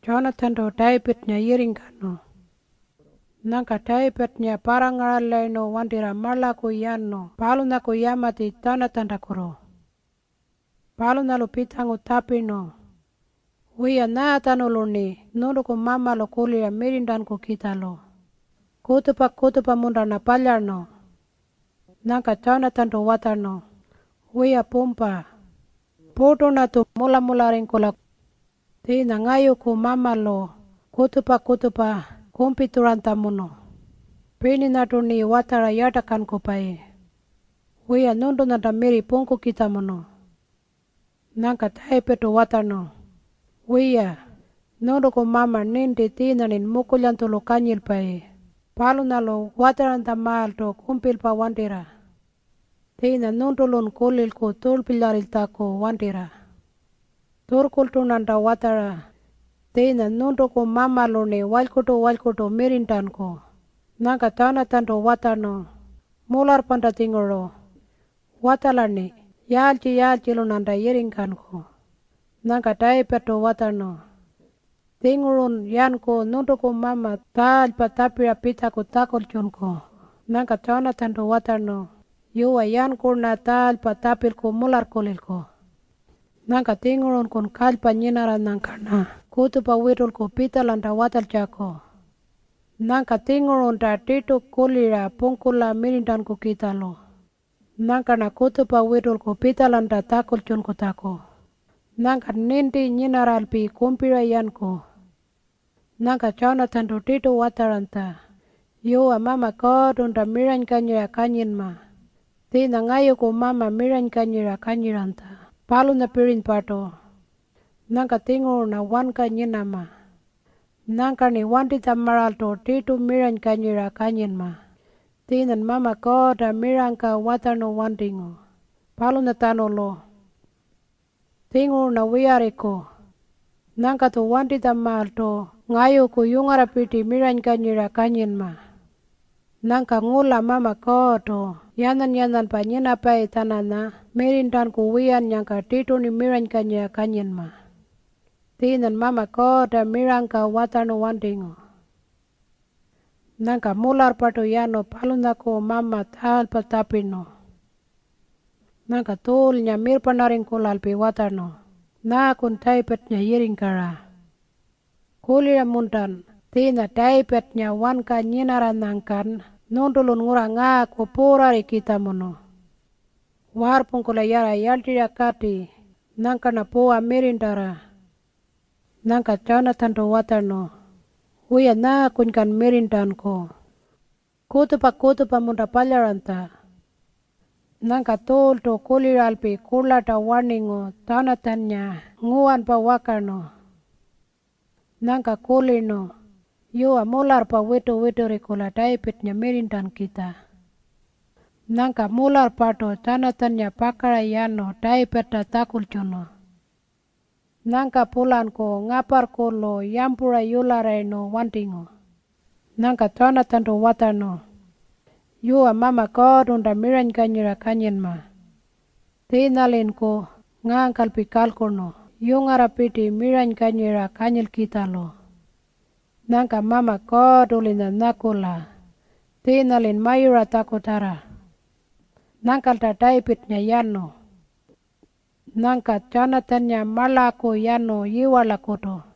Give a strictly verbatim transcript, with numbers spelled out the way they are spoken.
Jonathan do Davidnya yiringkano. Nangka Davidnya parangaralaino wandira malaku yanno. Paluna ko yamati Jonathan dakuro. Paluna lo pitangu tapino. Wia na tanuluni nundu ko mama lo kulia mirindan ko kita lo. Kutupa kutupa munda na palyarno. Nangka Jonathan do watarno. Wia pumpa. Puto na tu mula mula ringkula. Tina ngayo ko mama lo. Kutupa kutupa kumpi turanta muno. Pini na tu ni watara yatakan ko pai. Wia nundu na damiri pungku kita muno. Nangka David watarno. Wia nundu ko mama nindi tina nin mukulyan tulu kanyil pai. Palu nalo wataranta maal to kumpil pa wandira. Tina nundulun kulil ko tulpilaril tako wandira. Turkul tunanda watara. Tina nundu ko mama lo ni walkuto walkuto mirindan ko. Nangka Jonathan do watarno. Mular panda tingoro. Watalani. Yalji yalji lo nanda yiringkan ko. Nangka David do watarno. Tingurun yan ko nundu ko mama tal patapira pita ko takol chun ko. Nangka Jonathan do watarno. Yuwa yan ko na tal patapil ko mular kulil ko. Nangka tingurun kun kalpa nyinara nangkana. Kutu pa wirul ko pita landa watal jako. Nangka tingurun da titu kulira pungkula mirindan ko kita lo. Nangka na kutu pa wirul ko pita landa takol chun ko tako. Nangka nindi nyinara alpi kumpira yan ko. Nangka Jonathan do titu wataranta. Yuwa mama kodun da miran kanyira kanyin ma. Tina ngayo ko mama miran kanyira kanyiranta. Palu na pirin pato. Nangka tingur na wanka nyinama. Nangka ni wanti tamaral to titu miran kanyira kanyin ma. Tinan mama koda miranka watarno wantingo. Palu na tanolo. Tingur na wiariko. Nangka to wanti tamal to ngayo ko yungara piti miran kanyira kanyin ma. Nangka ngula mama kodo. Yanan yanan pa nyina pai tanana. Mirindan ku wian nyangka titu ni miran kanyira kanyin ma. Tinan mama koda miranka watarno wantingo. Nangka mular pato yano paluna ko mama tal patapino. Nangka tulnya mirpanaring kulalpi watarno. Na kun Davidnya yiringkara. Kulira mundan. Tina Davidnya wanka nyinara nangkan. Nundulun ngura nga ko purari kita mono. Warpung kula yara yaldira kati. Nangka na poa mirindara. Nangka Jonathan do watarno. Wia na kunkan mirindan ko. Kutupa kutupa munda palyaranta. Nangka tol to kuliralpi kulata warningo Jonathannya nguan pa wakarno. Nangka kulino. Yuwa mular pa witu witu rikula Davidnya mirindan kita. Nangka mular pato Jonathannya pakara yano David da takul jono. Nangka pulan ko ngapar ko lo yampura yulareno wantingo. Nangka Jonathan do watarno. Yuwa mama kodun da miran kanyira kanyin ma. Tinalin ko ngangkal pikal kono. Yungara piti miran kanyira kanyil kita lo. Nangka mama kodulina nakula. Tinalin mayura takutara. Nangkal da Davidnya yano. Nangka Jonathannya malaku yano yiwala koto.